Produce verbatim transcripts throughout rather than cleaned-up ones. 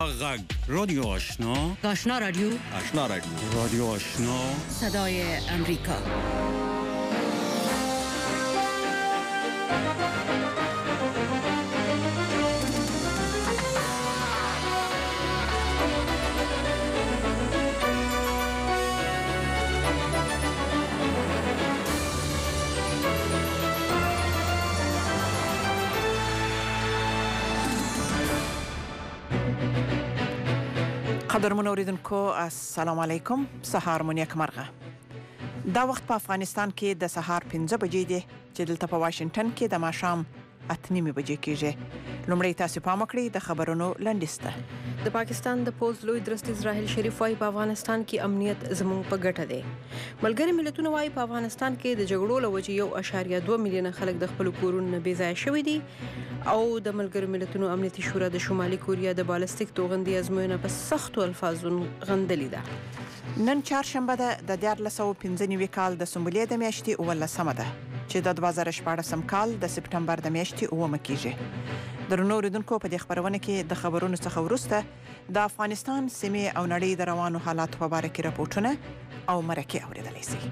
غږ رادیو آشنا آشنا رادیو آشنا رادیو رادیو آشنا صدای امریکا. قدرمن اوریدونکو السلام علیکم. سهار مو نیک مرغه. دا وخت په افغانستان کې د سهار پنځه بجې دي چې دلته په واشنگټن کې د ماښام اته نیمې بجې کېږي. لومړی تاسو پام وکړئ د خبرونو لنډیسته. د پاکستان د پوز لوی درستیز راحیل شریف وايي په افغانستان کې امنیت زموږ په ګټه دی. ملګری ملتونه وايي په افغانستان کې د جګړو له وجې یو اشاریه دوه میلیونه خلک د خپل کورونو نه بې ځایه شوي دي او د ملګری ملتونو امنیتي شورا د شمالي کوریا د بالستیک توغندي ازموینه په سختو الفاظو غندلې ده. نن چهارشنبه ده د دیارلس سوه پنځه نوي کال د سنبلې د میاشتې اوولسمه ده چې د دوه زره شپاړسم کال د سپټمبر د میاشتې اوومه کېږي. درنو اوریدونکو په دې خبرونه کې د خبرونو څخه وروسته د افغانستان سیمې او نړۍ د روانو حالاتو په اړه کې راپورټونه او مرکې اوریدلای شئ.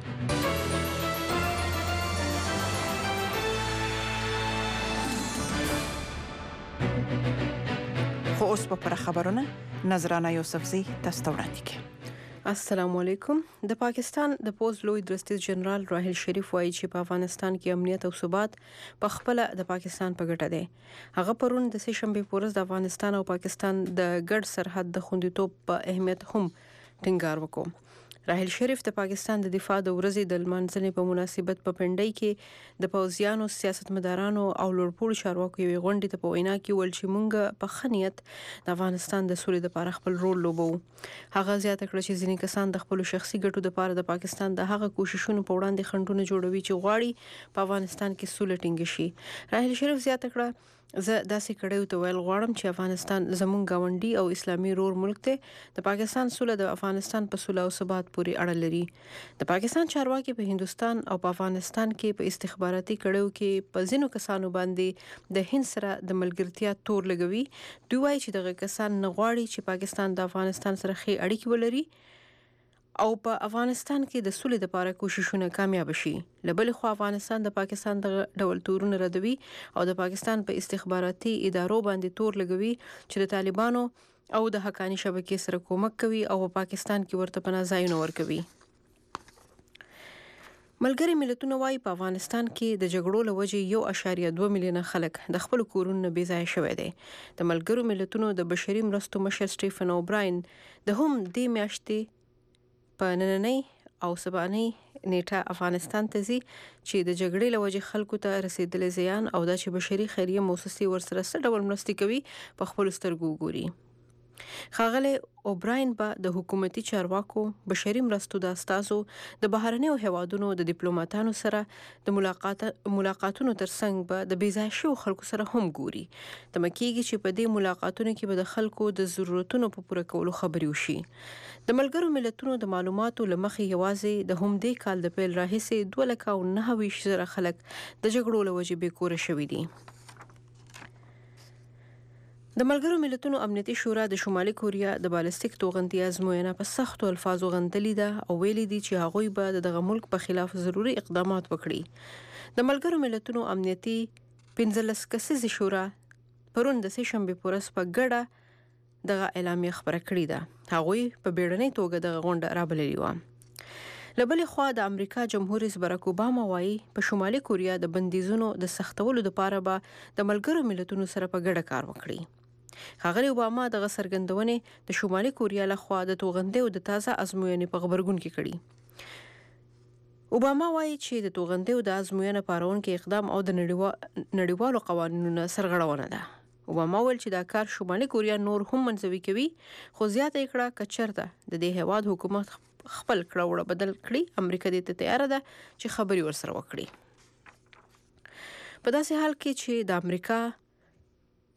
خو اوس په پر خبرونه نظرانه یوسفزی تاسو ته وړاندې کوي. السلام علیکم. د پاکستان د پوز لوی درستیز جنرال راحیل شریف وايي چې په افغانستان کې امنیت او ثبات په خپل د پاکستان په ګټه دی. هغه پرون د سه شنبه پورز د افغانستان او پاکستان د ګډ سرحد د خوندیتوب په اهمیت هم ټینګار وکړ. راحیل شریف د پاکستان د دفاع د ورځې د لمانځنې په مناسبت په پنډۍ کې د پوځیانو، سیاستمدارانو او لوړپوړو چارواکو یوې غونډې ته په وینا کې ویل چې موږ په ښه نیت د افغانستان د سولې لپاره خپل رول لوبو. هغه زیاته کړه چې ځینې کسان د خپل شخصي ګټو لپاره د پاکستان د هغه کوششونو په وړاندې خنډونه جوړوي چې غواړي په افغانستان کې سوله ټینګه شي. راحیل شریف زیاته کړه زه داسې کړیو ته ویل غواړم چې افغانستان زموږ گاونډي او اسلامي رور ملک دی. د پاکستان سوله د افغانستان په سوله او ثبات پورې اړه لري. د پاکستان چارواکي په هندستان او په افغانستان کې په استخباراتي کړیو کې په ځینو کسانو باندې د هند سره د ملګرتیا تور لګوي. دوی وایي چې دغه کسان نه غواړي چې پاکستان د افغانستان سره ښې اړیکې ولري او په افغانستان کې د سولې لپاره کوششونه کامیاب شي. له بلې خوا افغانستان د پاکستان د ډول تورونه ردوي او د پاکستان په استخباراتي ادارو باندې تور لګوي چې د طالبانو او د حقاني شبکې سره کومک کوي او په پاکستان کې ورته پناه ځایونه ورکوي. ملګری ملتونه وايي په افغانستان کې د جګړو له وجې یو اشاریه دوه میلیونه خلک د خپل کورونو نه بې ځایه شوي دي. د ملګرو ملتونو د بشري مرستو مشر سټیفن اوبراین د هم دې میاشتې په نننۍ او سبانۍ نیټه افغانستان ته ځي چې د جګړې له وجې خلکو ته رسیدلی زیان او دا چې بشري خیریه موسسې ورسره څه ډول مرستې کوي په خپلو سترګو وګوري. ښاغلی اوبراین به د حکومتي چارواکو، بشري مرستو د استازو، د بهرنیو هیوادونو د ډیپلوماتانو سره د ملاقات ملاقاتونو ترڅنګ به د بې ځایه شویو خلکو سره هم ګوري. تمه کېږي چې په دې ملاقاتونو کې به د خلکو د ضرورتونو په پوره کولو خبرې وشي. د ملګرو ملتونو د معلوماتو له مخې یوازې د همدې کال د پیل راهیسې دوه لکه او نهه ویشت زره خلک د جګړو له وجې بې کوره شوي دي. د ملګرو ملتونو امنیتي شورا د شمالي کوریا د بالستیک توغندي ازموینه په سختو الفاظو غندلې ده او ویلي دي چې هغوی به د دغه ملک په خلاف ضروري اقدامات وکړي. د ملګرو ملتونو امنیتي پنځلس کسیزې شورا پرون د سه شنبې په ورځ په ګډه دغه اعلامیه خپره کړې ده. هغوی په بیړنۍ توګه دغه غونډه رابللې وه. له بلې خوا د امریکا جمهور رئیس براک اوباما وایي په شمالي کوریا د بندیزونو د سختولو لپاره به د ملګرو ملتونو سره په ګډه کار وکړي. ښاغلی اوباما دغه څرګندونې د شمالي کوریا لخوا د توغندیو د تازه ازموینې په غبرګون کې کړي. اوباما وایي چې د توغندیو د ازموینې پارونکي اقدام او د نړیوالو قوانینو سرغړونه ده. اوباما ویل چې دا کار شمالي کوریا نور هم منزوي کوي، خو زیاته یې کړه که چېرته د دې هیواد حکومت خپل کړه وړه بدل کړي امریکا دې ته تیاره ده چې خبرې ورسره وکړي. په داسې حال کې چې د امریکا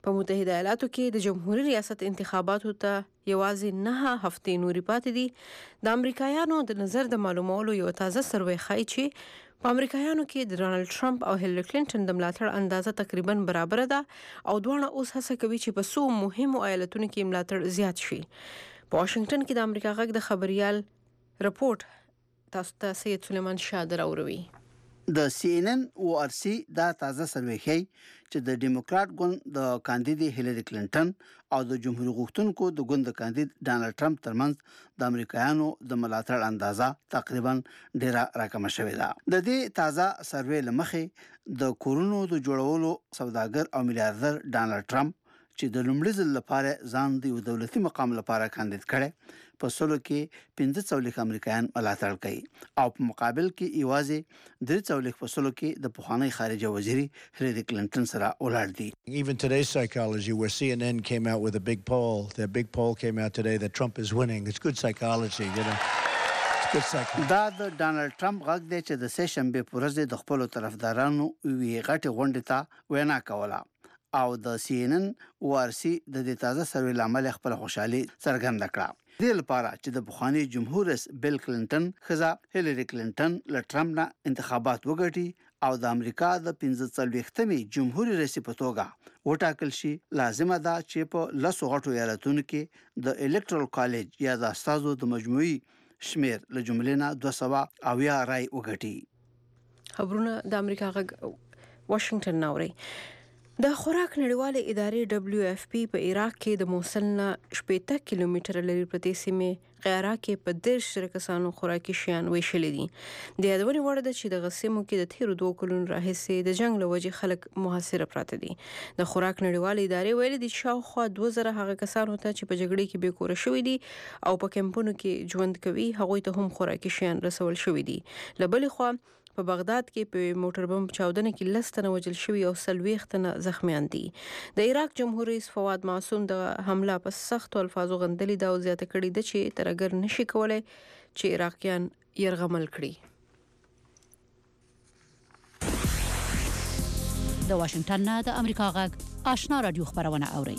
په متحده ایالاتو کې د جمهوریت ریاست انتخاباتو ته یوازې نه هفتې نورې پاتې دي. د امریکایانو د نظر د معلومولو یو تازه سروې ښایي چې په امریکایانو کې د ډانلډ ټرمپ او هیلری کلینټن د ملاتړ اندازه تقریبا برابر ده او دواړه اوس هڅه کوي چې په څو مهمو ایالتونو کې ملاتړ زیات شي. په واشنگټن کې د امریکا غږ د خبريال رپورت تاسو ته سید سلیمان شاه دراوروي. د سی ان ان او ار سی دا تازه سروې ښیي چې د ډیموکرات ګوند د کاندید هیلری کلینټن او د جمهوریت غوښتونکو د ګوند د کاندید ډانلډ ټرمپ ترمنځ د امریکایانو د ملاتړ اندازه تقریبا ډیره راکمه شوې ده. د دې تازه سروې لمخې د کورونو د جوړولو سوداګر او میلیاردر ډانلډ ټرمپ چې د لومړي ځل لپاره ځان د یو دولتي مقام لپاره کاندید کړي په سلو کې پنځه څوليک امریکایان ملاتړ کوي او په مقابل کې ایوازي درې څوليک په سلو کې د پخوانی خارجه وزیر هیلری کلینټن سره ولاړ دي. Even today's psychology, where C N N came out with a big poll, their big poll came out today that Trump is winning. It's good psychology, you know. It's good psychology. دا د ډانلډ ټرمپ غږ دی چې د سه شنبه په ورځ د خپل طرفدارانو وی غټي غونډه ته وینا کوله او د سی ان ان او ار سی د دې تازه سروې لامل خپل خوشحالي څرګنده کړه. د لپاره چې د بخوانی جمهور رئیس بیل کلینټن خزا هیلری کلینټن له ټرمپ نه انتخابات وګټي او د امریکا د پنځه څلوېښتمې جمهوریت رئیس په توګه وټاکل شي، لازمه ده چې په لسو غټو ایالتونو کې د الکټرال کالج یا د استازو د مجموعي شمیر له جملې نه دوه سوه اویا رای وګټي. خبرونه د امریکا غږ واشنگټن ناوړي. د خوراک نړیوالې ادارې دبليو اف پی په عراق کې د موصل نه شپږ کیلومتره لري پرتې سیمې قیرا کې په دېرش زره کسانو خوراکي شیان ویشلې دي. د یادونې وړ ده چې د غسیمو کې د تیرو دوه کلونو راهیسې د جنگ له وجې خلک محاصره پراته دي. د خوراک نړیوالې ادارې ویلي دي شاوخوا دوه زره هغه کسانو ته چې په جګړې کې بې کوره شوي دي او په کمپونو کې ژوند کوي هغوی ته هم خوراکي شیان رسول شوي دي. له بلې خوا په بغداد کې په موټر بم چاودنه کې لس تنه وژل شوي او څلوېښت تنه زخمیان دي. د عراق جمهور رئیس فواد معصوم د حمله په سختو الفاظو غندلې ده او زیاته کړې ده چې ترګر نشي کولای چې عراقیان يرغمل کړي. د واشنگټن نه د امریکا غږ آشنا رادیو خبرونه اوري.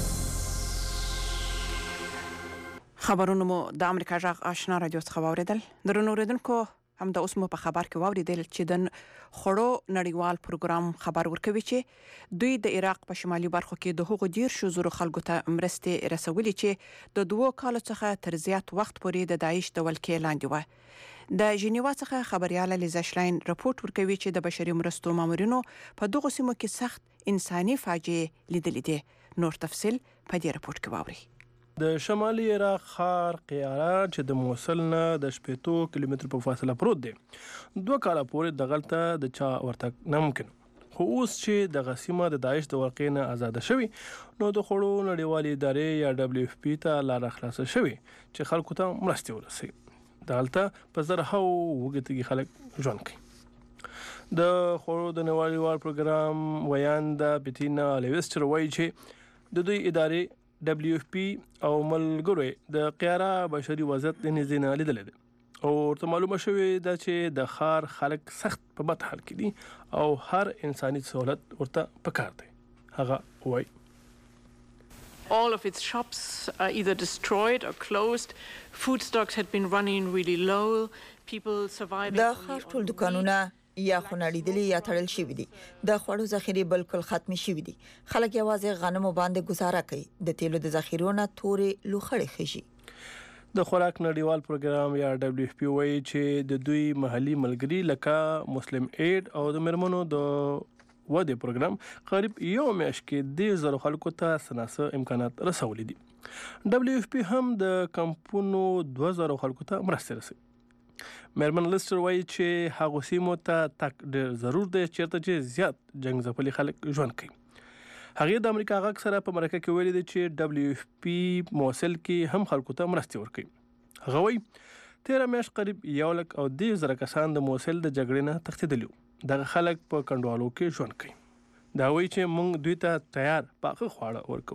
خبرونه مو د امریکا غږ آشنا رادیو څخه واوریدل. درنو اوریدونکو هم د اوس مو په خبر کې واوریدل چې د خړو نړیوال پروګرام خبر ورکوي چې دوی د عراق په شمالي برخو کې د هغو ډیر شو زورو خلکو ته مرستې رسولې چې د دوه کالو څخه تر زیات وخت پورې د داعش د ولکې لاندې و. د ژنیوا څخه خبرياله لیزا شلاین رپورت ورکوي چې د بشري مرستو مامورینو په دغه سیمو کې سخت انساني فاجعه لیدلې دي. نور تفصيل په دې رپورت کې واوري. د شمالي عراق ښار قیارا چې د موصل نه د شپږ کیلومتر په فاصله پروت دی دوه کاله پورې دغلته د چا ورتګ ناممکن. خو اوس چې د غسیمه د داعش د ورقې نه آزاد شوي نو د خړو نړیوالې ادارې یا دبليو اف پی ته لار خلاص شوي چې خلکو ته مرستې ورسوي. دغلته په زرهاو وګړي خلک ژوند کوي. د خړو د نړیوال پروګرام ویاندا بیتینا لیوستر وایي چې د دوی ادارې دبليو اف پی او ملګری د قیارا بشري وضعیت د نزدې نه لیدل دي او ورته معلومه شوې ده چې د ښار خلک سخت په بد حال کې دي او هر انساني سہولت ورته پکار دی. هغه وایي all of its shops are either destroyed or closed. Food stocks had been running really low. People surviving. د ښار ټول دکانونه یا خنړېدلې یا تړل شوي دي. د خوړو ذخیرې بالکل ختم شوي دي. خلک یوازې غنمو باندې گزاره کوي. د تیلو د ذخیرونو تورې لوخړې خشي. د خوراک نړیوال پروګرام یا دبليو اف پی وایي چې د دوی محلي ملګری لکه مسلم اید او د مرمنو د ودې پروګرام قریب یو میاشت کې د زرو خلکو ته سناسه امکانات رسولي دي. دبليو اف پی هم د کمپونو دوه زره خلکو ته مرسته رسوي. مرمن لستر وایي چې هغه سیمو ته تک ډېر ضرور دی چیرته چې زیات جنگ ځپلي خلک ژوند کوي. هغه د امریکا غږ سره په مرکه کې ویلي دي چې دبليو اف پی موصل کې هم خلکو ته مرسته ورکوي. هغه وایي تیر میاشت قریب یو لک او د زره کسان د موصل د جګړې نه تښتېدلي. دغه خلک په کندوالو کې ژوند کوي. دا وایي چې موږ دوی ته تیار پاخه خواړه ورکو.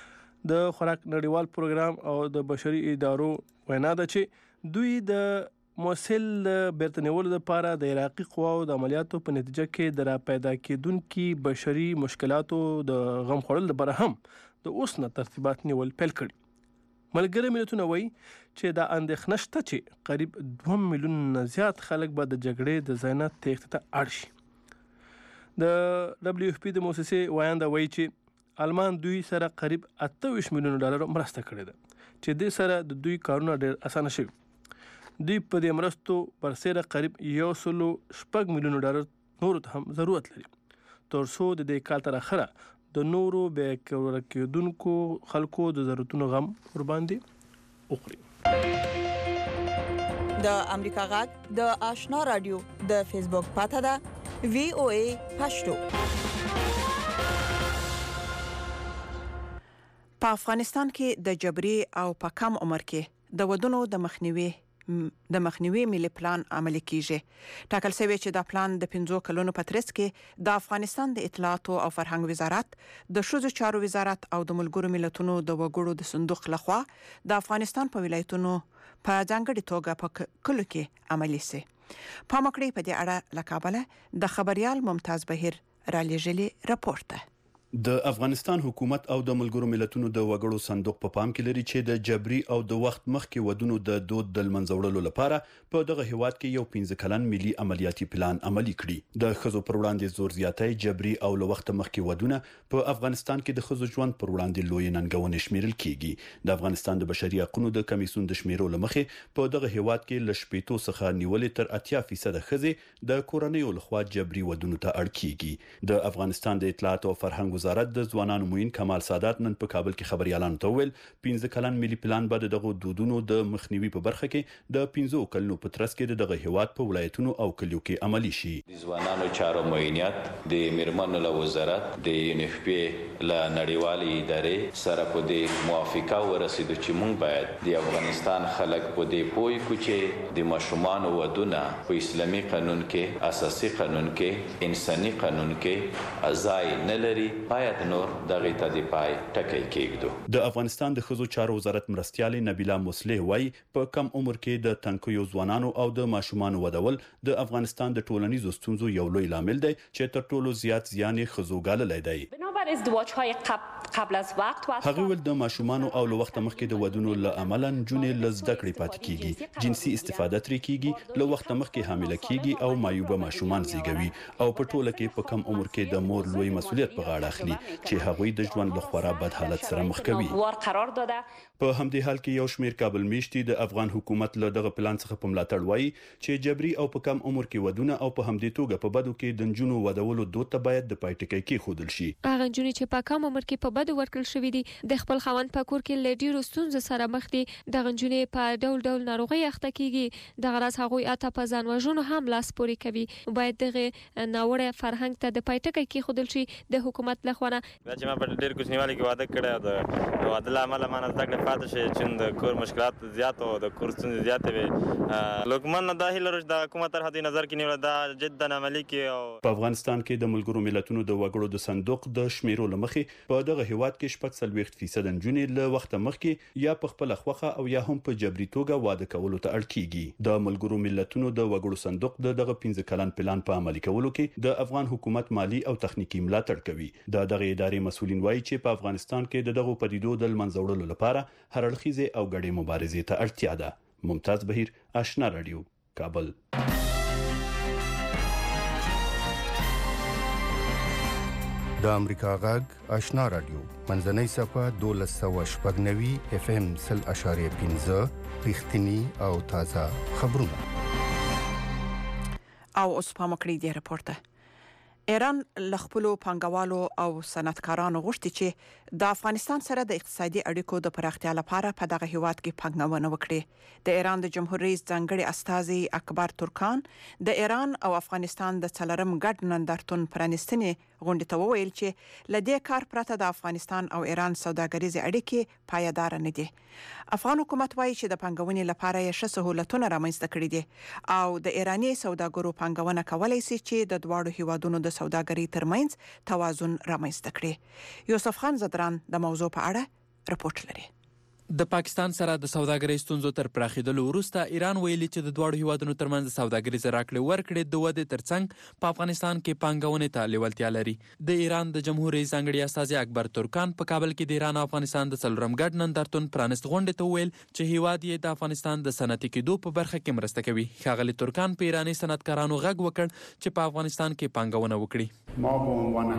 د خوراک نړیوال پروګرام او د بشري ادارو وینا ده چې دوی د موصل بیرته نیولو لپاره د عراقي قواو د عملیاتو په نتیجه کې د را پیدا کېدونکي بشري مشکلاتو د غم خوړل لپاره هم د اوس نه ترتیبات نیول پیل کړي. ملګري ملتونه وایي چې دا اندېښنه شته چې قریب دوه میلیون نه زیات خلک به د جګړې د ځای نه تېښتې ته اړ شي. د دبلیو اف پی د موسسې وایانده وایي چې آلمان دوی سره قریب اته ویشت میلیون ډالر مرسته کړې ده چې دې سره د دوی کارونه ډېر اسانه شوي. دوی په دې مرستو برسېره قریب یو سلو شپږ میلیون ډالر نورو ته هم ضرورت لري تر څو د دې کال تر اخره د نورو بیا کېدونکو خلکو د ضرورتونو غم ورباندې وخوري. د امریکا غږ د آشنا رادیو د فیسبوک پاته ده وی او ای پښتو. په افغانستان کې د جبري او په کم عمر کې د ودونو د مخنیوي د مخنیوي ملي پلان عملي کیږي. ټاکل شوی چې دا پلان د پنځو کلونو په ترڅ کې د افغانستان د اطلاعات او فرهنګ وزارت، د ښځو چارو وزارت او د ملګرو ملتونو د وګړو د صندوق لخوا د افغانستان په ولایتونو په ځانګړي توګه په کلو کې عملي سي. په مکړې په دې اړه له کابل د خبريال ممتاز بهیر را لېږلي راپور ده. د افغانستان حکومت او د ملګرو ملتونو د وګړو صندوق په پام کې لري چې د جبري او د وخت مخکې ودونو د دود د منځوړلو لپاره په دغه هیواد کې یو پنځه کلن ملي عملیاتي پلان عملي کړي. د خزو پر وړاندې زور زیاتای جبري او له وخت مخکې ودونه په افغانستان کې د خزو ژوند پر وړاندې لوی ننګونې شمیرل کیږي. د افغانستان د بشري حقوقو د کمیسیون د شمیرو لمخې په دغه هیواد کې لشپېتو څخه نیولې تر اتیا فیصد خزې د کورنیو لخوا جبري ودونو ته اړ کیږي. د افغانستان د اطلاعات او فرهنګ وزارت د ځوانانو موین کمال سادات نن په کابل کې خبريالانو ته ویل پنځه کلن ملي پلان به دغه دودونو د مخنیوي په برخه کې د پنځو کلونو په ترڅ کې دغه هیواد په ولایتونو او کلیو کې عملی شي. د ځوانانو چارو معاینات د میرمنو له وزارت د یو ان اف پی له نړیوالې ادارې سره په دې موافقه ورسېدو چې موږ باید د افغانستان خلک په دې پوي کو چې د ماشومان ودونه په اسلامي قانون کې، اساسي قانون کې، انساني قانون کې ځای نه لري، باید نور دغه ته دی پای ټکی کېږدو. د افغانستان د خزو چارو وزارت مرستيالي نبیلا مصلح وای په کم عمر کې د تنکیو ځوانانو او د ماشومان ودول د افغانستان د ټولنیزو ستونزو یو لوی لامل دی چې تر ټولو زیات زیان یې خزوګاله لیدای. بنابر ازدواج‌های قبل از وقت و هغه ول د ماشومان او له وخت مخکې د ودونو له عملا جنې لزده کړې پات کیږي، جنسي استفاده ترې کیږي، له وخت مخکې حامله کیږي او مایوبه ماشومان زیږوي او په ټوله کې په کم عمر کې د مور لوی مسؤلیت په غاړه اخلي چې هغوی د ژوند له خورا بد حالت سره مخ کوي. په همدې حال کې یو شمیر کابل میشتي د افغان حکومت له دغه پلان څخه په ملاتړ وایي چې جبري او په کم عمر کې ودونه او په همدې توګه په بدو کې د جنونو ودولو دوت ته باید د پایټکۍ کې خودل شي. هغه جنې چې په کم عمر کې په بدو ورکل شوې دي د خپل خوند په کور کې لډي رستونز سره مخ دي، د غنجونې په ډول ډول ناروغي اخته کیږي، د غراس هغوی اته په ځان وژنو هم لاس پوري کوي. باید دغه ناوړه فرهنګ ته د پایټکۍ کې خودل شي د حکومت لخوا. چې ما په ډېر کوچنیوالي کې واده کړی د واده له امله ما نه زده کړې پاتې شي چې د کور مشکلات زیات او د کور ستونزې زیاتې وي. لوکمن دا هیله لري د حکومت تر حد نظر کې نیول دا جدا عملي کې. په افغانستان کې د ملګرو ملتونو د وګړو د صندوق د شمیرو لمخې په دغه هیواد کې شپږ څلوېښت فیصد جنې له وخت مخکې یا په خپل خوخه او یا هم په جبري توګه واده کولو ته اړ کیږي. د ملګرو ملتونو د وګړو صندوق د دغه پنځه کلن پلان په عملي کولو کې د افغان حکومت مالی او تخنیکی ملاتړ کوي. د دغه ادارې مسؤلین وایي چې په افغانستان کې د دغه پدیدو د منځوړلو لپاره هر اړخیزه او ګډې مبارزې ته اړتیا ده. ممتاز بهیر، آشنا رادیو، کابل. د امریکا غږ آشنا رادیو منځنۍ صفه دولس سوه شپږ نوي اف ام سل اشاریه پنځه رښتینی او تازه خبرونه. او اوس په مکړې دی راپورته. ایران لخپلو پانګوالو او صنعتکارانو غوښتي چې د افغانستان سره د اقتصادي اړیکو د پراختیا لپاره په دغه هیواد کې پانګونه وکړي. د ایران د جمهور رئیس ځانګړي استازي اکبر ترکان د ایران او افغانستان د څلورم ګډ نندارتون پرانیستنې غونډې ته وویل چې لدې کار پرته د افغانستان او ایران سوداګریزې اړیکې پایدار نه دي. افغان حکومت وایي چې د پانګونې لپاره یې ښه سهولتونه رامنځته کړي دي او د ایراني سوداګرو پانګونه کولای شي چې د دواړو هیوادونو د سوداګرۍ ترمنځ توازن رامنځته کړي. یوسف خان زدران د موضوع په اړه رپورټ لري. د پاکستان سره د سوداګرۍ ستونزو تر پراخېدلو وروسته ایران ویلي چې د دواړو هیوادونو ترمنځ د سوداګریز راکړې ورکړې د ودې ترڅنګ په افغانستان کې پانګونې ته لیوالتیا لري. د ایران د جمهور رئیس ځانګړي استازي اکبر ترکان په کابل کې د ایران او افغانستان د څلورم ګډ نندارتون پرانست غونډې ته وویل چې هیواد یې د افغانستان د صنعتي کېدو په برخه کې مرسته کوي. ښاغلي ترکان په ایراني صنعتکارانو غږ وکړ چې په افغانستان کې پانګونه وکړي. ما به عنوان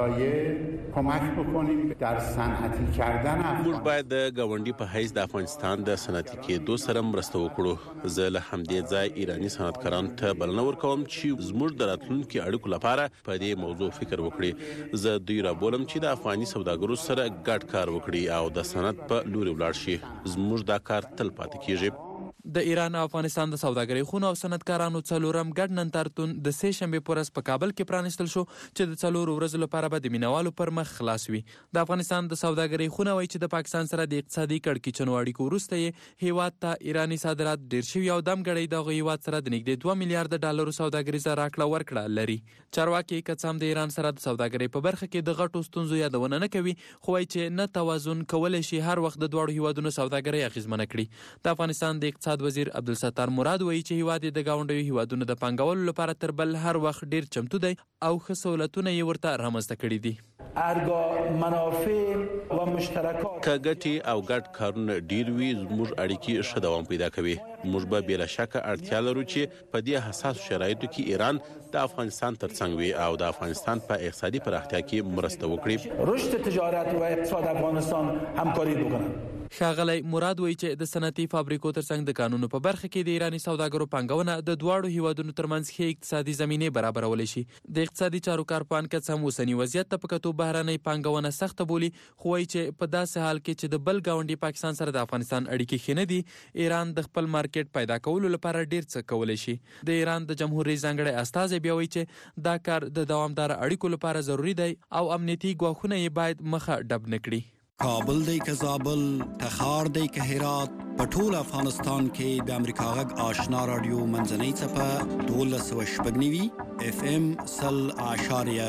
همسایه کمک بکنیم در صنعتی کردن. موږ باید د ګاونډي په حیث د افغانستان د صنعتي کېدو سره مرسته وکړو. زه له همدې ځای ایراني صنعتکارانو ته بلنه ورکوم چې زموږ د راتلونکي اړیکو لپاره په دې موضوع فکر وکړي. زه دوی رابولم چې د افغاني سوداګرو سره ګډ کار وکړي او د صنعت په لوري ولاړ شي. زموږ دا کار تل پاتې کیږي. د ایران او افغانستان د سوداګرۍ خونو او صنعتکارانو څلورم ګډ نندارتون د سه شنبې په ورځ په کابل کې پرانیستل شو چې د څلورو ورځو لپاره به د مینوالو پر مخ خلاص وي. د افغانستان د سوداګرۍ خونه وایي چې د پاکستان سره د اقتصادي کړکېچنو اړیکو وروسته یې هیواد ته ایراني صادرات ډیر شوي او دم ګړی دغه هیواد سره د نږدې دوه میلیارډ ډالرو سوداګریزه راکړه ورکړه لري. چارواکي که څه هم د ایران سره د سوداګرۍ په برخه کې د غټو ستونزو یادونه نه کوي، خو وایي چې نه توازن کولی شي هر وخت د دواړو هیوادونو سوداګرۍ اغیزمنه کړي. د افغانستان د اقتصاد وزیر عبدالستار مراد وایي چې هیواد د گاونډیو هیوادونو د پانګولو لپاره تر بل هر وخت ډیر چمتو دی او ښه سہولتونه یې ورته رامنځته کړي دي. ارګه منافع و مشترکات که ګټې او ګډ کارونه ډیر وي زموږ اړیکې ښه دوام پیدا کوي. موږ به بلا شکه اړتیا لرو چې په دې حساس شرایطو کې ایران د افغانستان ترڅنګ وي او د افغانستان په اقتصادي پراختیا کې مرسته وکړي. رشد تجارت و اقتصاد افغانستان همکاری وکړي. ښاغلی مراد وایي چې د صنعتي فابریکو ترڅنګ د قانونو په برخه کې د ایراني سوداګرو پانګونه د دواړو هیوادونو ترمنځ ښې اقتصادي زمینې برابرولی شي. د اقتصادي چارو کارپوهان که څه هم اوسني وضعیت ته په کتو بهرنۍ پانګونه سخته بولي، خو وایي چې په داسې حال کې چې د بل ګاونډي پاکستان سره د افغانستان اړیکې ښې نه دي، ایران د خپل مارکیټ پیدا کولو لپاره ډیر څه کولی شي. د ایران د جمهور رئیس ځانګړی استازی بیا وایي چې دا کار د دوامدار اړیکو لپاره ضروری دی او امنیتي ګواښونه یې باید مخه ډب نه کړي. کابل دی که زابل، تخار دی که هرات، په ټول افغانستان کې د امریکا غږ آشنا رادیو منځنۍ څپه دولس سوه شپږ نوي اف ام سل اعشاریه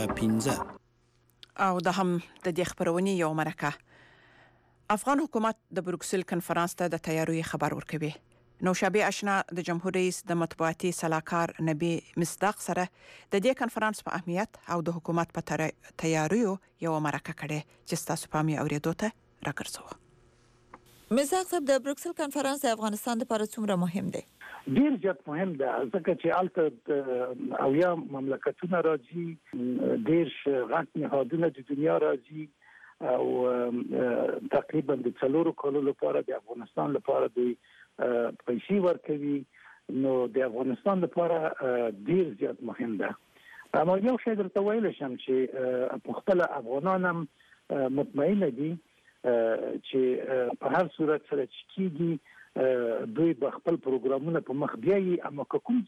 پنځه او د هم د دې خبرونې یو مرکه. افغان حکومت د بروکسل کنفرانس ته د تیاریو خبر ورکوي. نوشابه آشنا د جمهور رئیس د مطبوعاتي صلاحکار نبی مصداق سره د دې کنفرانس په اهمیت او د حکومت په تیاریو یو مرکه کړي چې تاسو په می اوریدو ته راګرځو. مصداق صاحب د بروکسل کنفرانس د افغانستان لپاره څومره مهم دی؟ ډیر زیات مهم ده ځکه چې الته او یا مملکتونه راځي، ډیر غټ نهادونه د دنیا راځي او تقریبا د څلورو کالو لپاره د افغانستان لپاره د پیسې ورکوي. نو د افغانستان لپاره ډیر زیات مهم ده. اما یو شی درته ویل شم چې په خپل افغانان هم مطمئن دي چې په هر صورت سره چې کیږي دوی به خپل پروګرامونه په مخ بیایي. اما کوم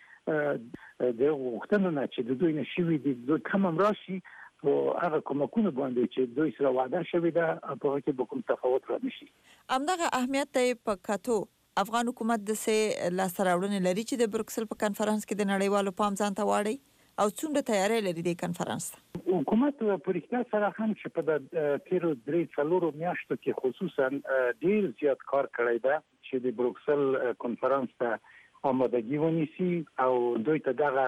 چې د وختونو نه چې د دوی نشوي دي دوی کم هم راشي او هغه کومکونه باندې چې دوی سره وعده شوی ده په هغه کې به کوم تفاوت را نشي. همدغه اهمیت ته په کتو افغان حکومت د سه لاسراوړنې لري چې د بروکسل په کنفرانس کې د نړیوالو پام ځان ته واړي او څومره تیاری لري د کنفرانس ته. حکومت په رښتیا سره هم چې په د تیرو درې څلورو میاشتو کې خصوصا ډیر زیات کار کړی ده چې د بروکسل کنفرانس ته آمادګي ونیسي او دوی ته دغه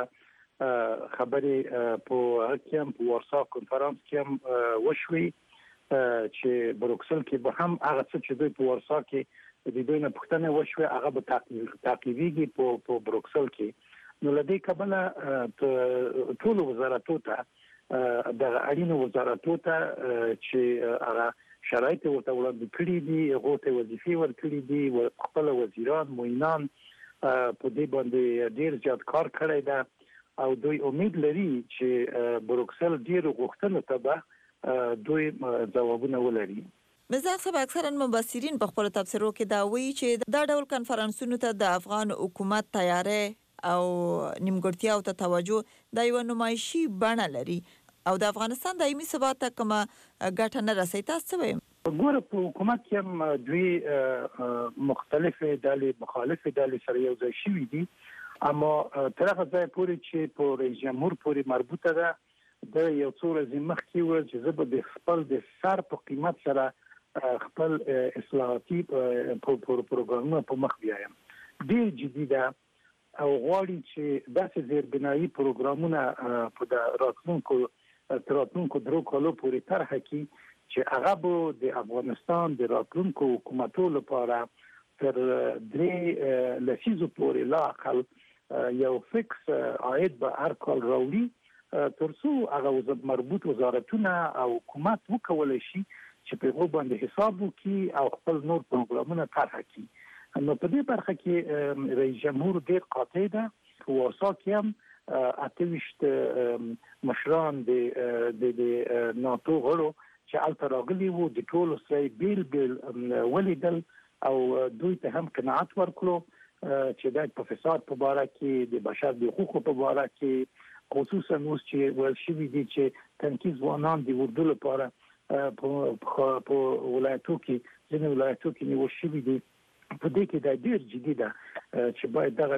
خبرې په هکیم په وارسا کنفرانس کې هم وشوي چې بروکسل کې به هم هغه څه چې دوی په وارسا کې د دوی نه پوښتنه وشوي هغه به تعقیبېږي په په بروکسل کې. نو لدې کبله ټول وزارتو ته د اړینو وزارتو ته چې هغه شرایط ورته وړاندې کړي دي، هغه ته وظیفې ورکړي دي، خپل وزیران معینان په دې باندې ډیر زیات کار کړی ده او دوی امید لري چې بروکسل ډیر غوښتنو ته به دوی ځوابونه ولري. مصداق صاحب اکثرا مبصرین په خپل تفسیرو کې دا وایي چې دا ډول کنفرانسونو ته د افغان حکومت تیاری او نیمګړتیاو ته توجه د یو نمایشي بڼه لري او د افغانستان دایمي ثبات ته کومه ګټه نه رسي. تاسو څه وایي؟ ګوره په حکومت کې هم دوی مختلفې ډلې مخالفې ډلې سره یو ځای شوي دي، اما تر هغه ځای پورې چې په رئیس جمهور پورې مربوطه ده د یو څو ورځې مخکې و چې زه به د خپل د سر په قیمت سره خپل اصلاحاتي پروګرامونه په مخ بیایم ډیر جدي ده او غواړي چې داسې زیربنایي پروګرامونه په راتلونکو تراتلونکو درو کالو پورې طرح کړي چې هغه به د افغانستان د راتلونکو حکومتو لپاره تر درې لسیزو پورې لا اقل یو فکس عاید به هر کال راوړي ترڅو هغه مربوط وزارتونه او حکومت وکولای شي چې په هغه باندې حساب وکړي او خپل نور پروګرامونه طرح کړي نو په دې برخه کې رئیس جمهور ډیر قاطع ده په واسا کې هم اتويشت مشران د د ناتو غړو چې التراغلي وو د ټولو سره بیل بیل ولیدل او دوی ته هم قناعت ورکړو چې د فساد په اړه کې د بشر د حقوقو په اړه کې خصوصا اوس چې ورشي دي چې تنکیز ځوانان د ورډو لپاره په ولایتو کې ځینې ولایتو کې نیول شوي دي په دې کې د ډیر جدي ده چې باید دغه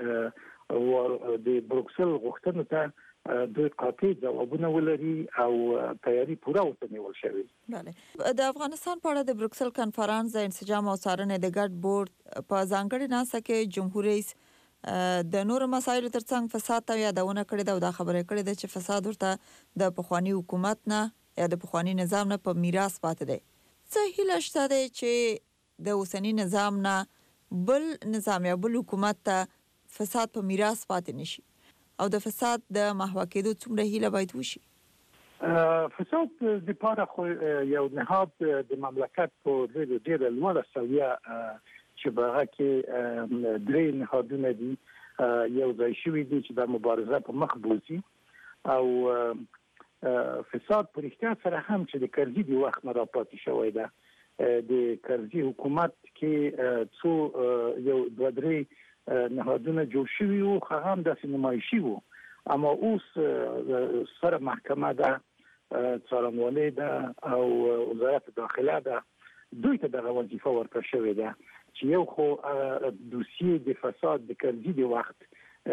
د د بروکسل غوښتنو ته دوی قاطع ځوابونه ولري او تیاری پوره وتنول شوی. بله د افغانستان په اړه د بروکسل کانفرنس د انسجام او څارنې د ګډ بورډ په ځانګړي ناسه کې جمهور رئیس د نور مسایلو ترڅنګ فساد ته یادونه کړې ده او دا خبره کړې ده چې فساد ورته د پخوانی حکومت نه یا د پخوانی نظام نه په میراث پاتې دی. څه هیله شته دی چې د اوسنی نظام نه بل نظام یا بل حکومت ته فساد په میراث پاتې نشي او د فساد د محو کېدو څومره هیله باید وشي؟ فساد د پاره خو یو نهاد د مملکت په ډېر ډېر لوړه سویه چې هغه کې درې نهادونه دي یو ځای شوي دي چې د مبارزه په مخ بوزي او فساد پر اختیار سره هم چې د کرزي دی وخت نه راپاتې شوی ده د کرزي حکومت کې څو یو دوه درې نهادونه جوړ شوي وو هغه هم داسې نمایشي وو اما اوس سره محکمه ده څارنوالۍ ده او وزارت داخله ده دوی ته دغه وظیفه ورکړل شوې ده چې یو خو دوسیې د فساد د کرزي دی وخت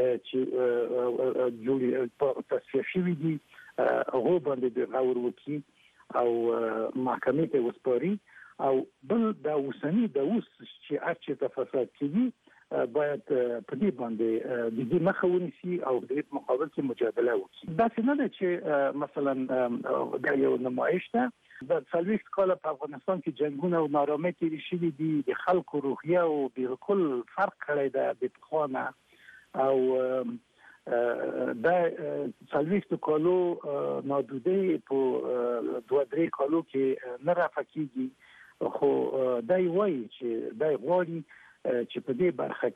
چې جوړ په تصفیه شوي دي هغه باندې د غور وکي او محکمې ته وسپاري او بل د اوسنی د اوس چې اچې ته فساد کیږي باید په دې باندې د دې مخاوني سي او د مقابل کې مجادله وکړي دا څنګه ده چې مثلا د یو نمایش ده د څلويخ کال په افغانستان کې جنگونه او نارامي تیری شوي دي د خلکو روحیه او بالکل فرق کړی ده د پخوانه او دا څلويخ کالو نادوده په دوه درې کالو کې نه رافقېږي خو دای وایي چې دای غواړي چې په دې برخه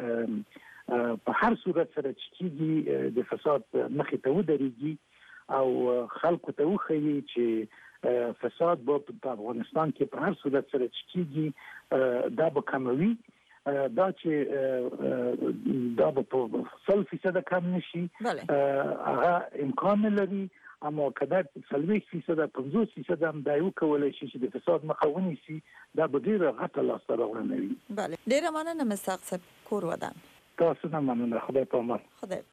کې په هر صورت سره چې د فساد مخې ته ودرېږي او خلکو ته وښيي چې فساد په افغانستان کې په هر صورت سره چې دا به کموي دا چې دا په سل فیصد کم نشي هغه امکان لري اما کله څلويخ فیصد پنځوس فیصد هم دا یو کولای شي چې د فساد مخاوني سي دا به ډیره غټه لاسته راوړنه وي. بله ډیره مننه مساق صاحب کور ودان. تاسو نه مننه خدای په امان. خدای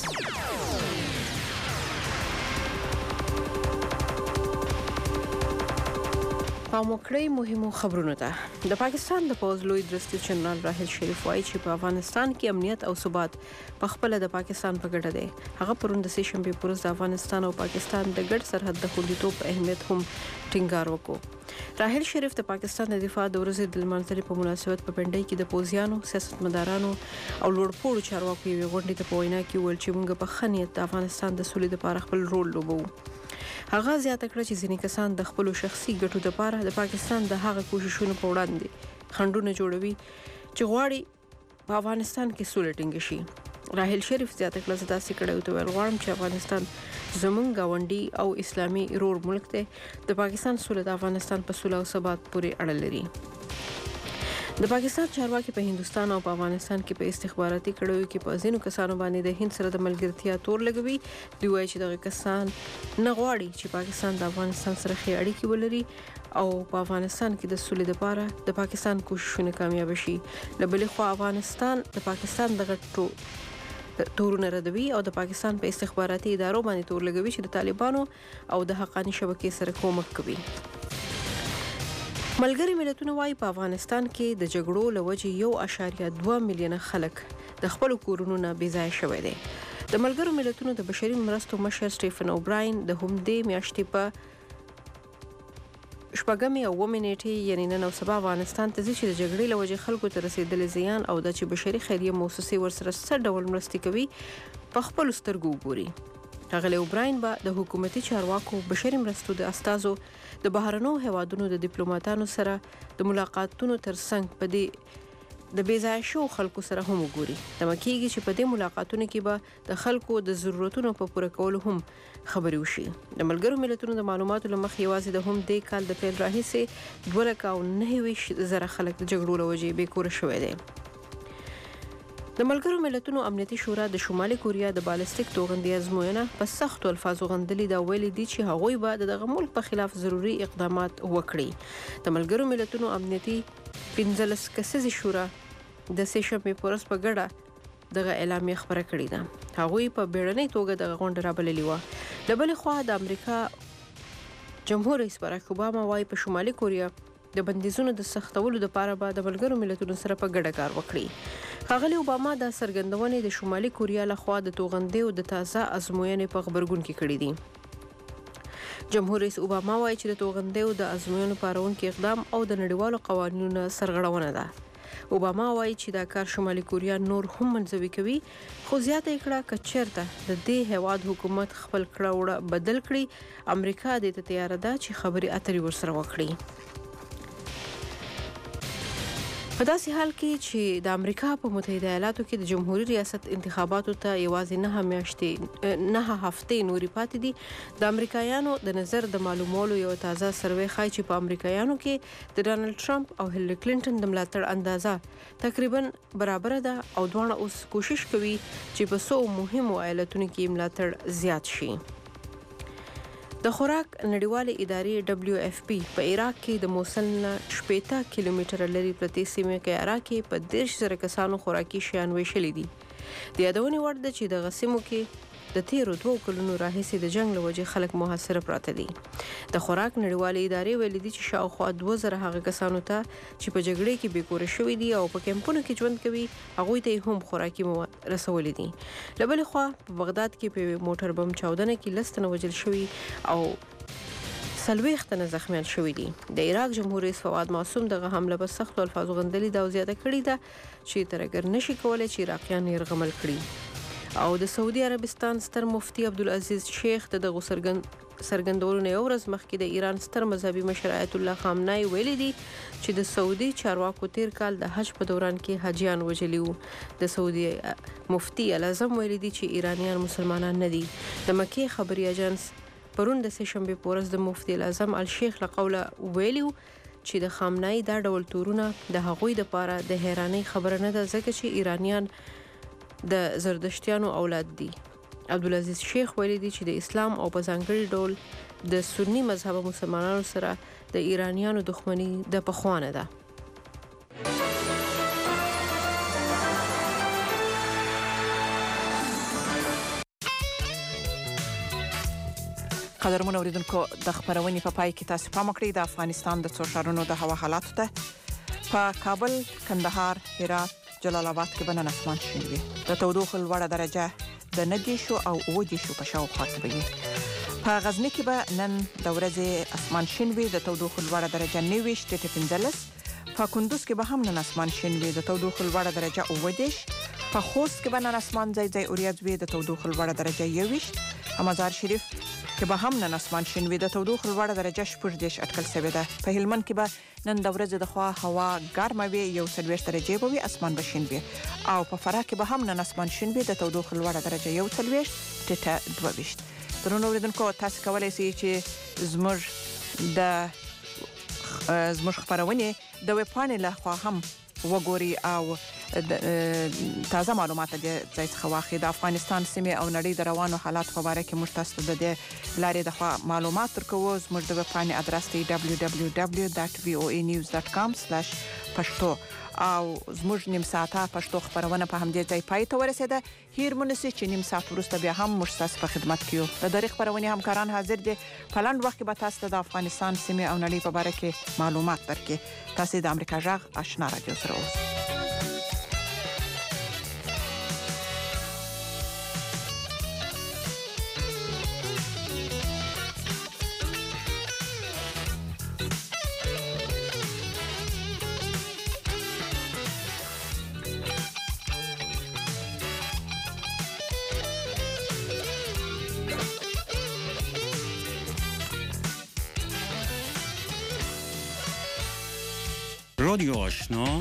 پاموکړی مهمو خبرونو ته د پاکستان د پوز لوی درستیز جنرال راحل شریف وایي چې په افغانستان کې امنیت او ثبات په خپل د پاکستان په ګټه دی. هغه پرون د سه شنبه پورز د افغانستان او پاکستان د ګډ سرحد د خوندیتوب په اهمیت هم ټینګار وکړ. راحل شریف د پاکستان د دفاع د ورځې د لمانځلې په مناسبت په پنډۍ کې د پوزیانو سیاستمدارانو او لوړپوړو چارواکو یو غونډې ته په وینا کې ویل چې موږ په خنیت د افغانستان د سولې لپاره خپل رول لوبو. هغه زیاته کړه چې ځینې کسان د خپل شخصي ګټو لپاره د پاکستان د هغه کوششونو په وړاندې خنډونه جوړوي چې غواړي په افغانستان کې سولې ټینګ شي. راحل شریف زیاته کړه چې داسې کړه او ویل غواړم چې افغانستان زمونږ گاونډي او اسلامي رور ملک دی. د پاکستان سولې د افغانستان په سولې او ثبات پورې اړه لري. د پاکستان چارواکي په هندستان او په افغانستان کې په استخباراتي کړیو کې په ځینو کسانو باندې د هند سره د ملګرتیا تور لګوي. دوی وایي چې دغه کسان نه غواړي چې پاکستان د افغانستان سره ښې اړیکې ولري او په افغانستان کې د سولې لپاره د پاکستان کوششونه کامیاب شي. له بلې خوا افغانستان د پاکستان د غټو تورونه ردوي او د پاکستان په استخباراتي ادارو باندې تور لګوي چې د طالبانو او د حقاني شبکې سره کومک کوي. ملګری ملتونه وايي په افغانستان کې د جګړو لوجې یو اشاریه دوه میلیونه خلک د خپل کورونو نه بې ځای شوي دي. د ملګرو ملتونو د بشري مرستو مشر سټیفن اوبراین د همدې میاشتې په شپږمې او اوومې نیټې یعنې نن او سبا افغانستان ته ځي چې د جګړې لوجې خلکو ته رسېدلي زیان او د چې بشري خیریه موسسې ورسره څه ډول مرستې کوي په خپلو سترګو وګوري. ښاغلی اوبراین به د حکومتي چارواکو بشري مرستو د استازو د بهرنیو هیوادونو د ډیپلوماټانو سره د ملاقاتونو ترڅنګ په دې د بې ځایه شوو خلکو سره هم وګوري. تمه کېږي چې په دې ملاقاتونو کې به د خلکو د ضرورتونو په پوره کولو هم خبرې وشي. د ملګرو ملتونو د معلوماتو له مخې یوازې د هم دې کال د پیل راهیسې دوه لکه او نهه ویشت زره خلک د جګړو له وجې بې کوره شوي دي. د ملګرو ملتونو امنیتي شورا د شمالي کوریا د بالستیک توغندي ازموینه په سختو الفاظو غندلي دا ویلي دي چې هغوی به د دغه ملک په خلاف ضروري اقدامات وکړي. د ملګرو ملتونو امنیتي پنځلس کسیزې شورا د سه شنبې په ورځ په ګډه دغه اعلامیه خبره کړې ده. هغوی په بیړنۍ توګه دغه غونډه رابللې وه. له بلې خوا د امریکا جمهور رئیس باراک اوباما وايي په شمالي کوریا د بندیزونو د سختولو لپاره به د ملګرو ملتونو سره په ګډه کار وکړي. ښاغلی اوباما دا څرګندونې د شمالي کوریا لخوا د توغندیو د تازه ازموینې په غبرګون کې کړې دي. جمهور رئیس اوباما وايي چې د توغندیو د ازموینو پارونکي اقدام او د نړیوالو قوانینو سرغړونه ده. اوباما وايي چې دا کار شمالي کوریا نور هم منځوي کوي، خو زیاته یې کړه که چېرته د دې هیواد حکومت خپل کړه وړه بدل کړي، امریکا دې ته تیاره ده چې خبرې اترې ورسره وکړي. په داسې حال کې چې د امریکا په متحده ایالاتو کې د جمهوریت ریاست انتخاباتو ته یوازې نه میاشتې نه هفتې نورې پاتې دي، د امریکایانو د نظر د معلومولو یو تازه سروې ښایي چې په امریکایانو کې د ډانلډ ټرمپ او هیلری کلینټن د ملاتړ اندازه تقریبا برابره ده او دواړه اوس کوشش کوي چې په څو مهمو ایالتونو کې ملاتړ زیات شي. د خوراک نړیوالې ادارې دبلیو اف پی په عراق کې د موصل نه شپېته کیلومتره لرې پرتې سیمې قیاره کې په دېرش زره کسانو خوراکي شیان ویشلي دي. د یادونې وړ ده چې دغه سیمو کې د تیرو دوو کلونو راهیسې د جنګ له وجې خلک محاصره پراته دي. د خوراک نړیوالې ادارې ویلي دي چې شاوخوا دوه زره هغه کسانو ته چې په جګړې کې بې کوره شوي دي او په کیمپونو کې ژوند کوي، هغوی ته هم خوراکي مواد رسولي دي. له بلې خوا په بغداد کې په موټر بم چاودنه کې لس تنه وژل شوي او څلوېښت تنه زخمیان شوي دي. د عراق جمهور رئیس فواد معصوم دغه حمله په سختو الفاظو غندلې ده او زیاته کړې ده چې ترهګر نشي کولی چې عراقیان یرغمل کړي. او د سعودي عربستان ستر مفتي عبدالعزیز شیخ د دغه څرګندولو نه یو ورځ مخکې د ایران ستر مذهبي مشر آیت الله خامنه‌ای ویلي دي چې د سعودي چارواکو تیر کال د حج په دوران کې حاجیان وژلي وو. د سعودي مفتي الاعظم ویلي دي چې ایرانیان مسلمانان نه دي. د مکې خبري اژانس پرون د سه شنبې په ورځ د مفتي الاعظم الشیخ له قوله ویلي چې د خامنه‌ای دا ډول تورونه د هغوی لپاره د حیرانۍ خبره نه ده، ځکه چې ایرانیان د زردشتیانو اولاد دي. عبدالعزیز شیخ ویلي دي چې د اسلام او په ځانګړي ډول د سنی مذهب مسلمانانو سره د ایرانیانو دښمني د پخوانه ده. قدرمن اوریدونکو، د خبرونې په پای کې تاسو پام وکړئ د افغانستان د څو ښارونو د هوا حالاتو ته. په کابل، کندهار، هرات، جلال آباد کې به نن اسمان شین وي. د تودوخې لوړه درجه د نه دېرشو او اووه دېرشو په شاوخوا کې به وي. په غزني کې به نن د ورځې اسمان شین وي. د تودوخې لوړه درجه نهه ویشت ټیټه پنځلس. په کندوز کې به هم نن اسمان شین وي. د تودوخې لوړه درجه اووه دېرش. په خوست کې به نن اسمان ځای ځای اوریځ وي. د تودوخې لوړه درجه یو ویشت. مزار شریف کې به هم نن اسمان شین وي. د تودوخې لوړه درجه شپږ دېرش اټکل شوې ده. په هلمند کې به نن د ورځې د خوا هوا ګرمه وي، یو څلوېښت درجې به وي، اسمان به شین وي. او په فراه کې به هم نن اسمان شین وي. د تودوخې لوړه درجه یو څلوېښت ټیټه دوه ویشت. درنو اوریدونکو، تاسو کولی شئ چې زموږ د زموږ خبرونه د ویب پاڼې له خوا هم وګوري او تازه معلومات د ځای څخه واخلي. د افغانستان سیمې او نړۍ د روانو حالات په اړه کې موږ تاسو ته د لارې د خوا معلومات ورکوو. زموږ د ویب پاڼې ادرس دی دبلیو دبلیو دبلیو ډاټ وی او ای نیوز ډاټ کام سلیش پښتو او زموږ نیم ساعته پښتو خبرونه په همدې ځای پای ته ورسیده. هیر مونږ چې نیم ساعت وروسته بیا هم موږ تاسو په خدمت کې یو. د دغه خبرونه همکاران حاضر دي. په لاند وخت کې به تاسو د افغانستان سیمه او نړۍ په اړه کې معلومات درکې. تاسو د امریکا جغ آشنا رادیو سره اوسئ. رادیو آشنا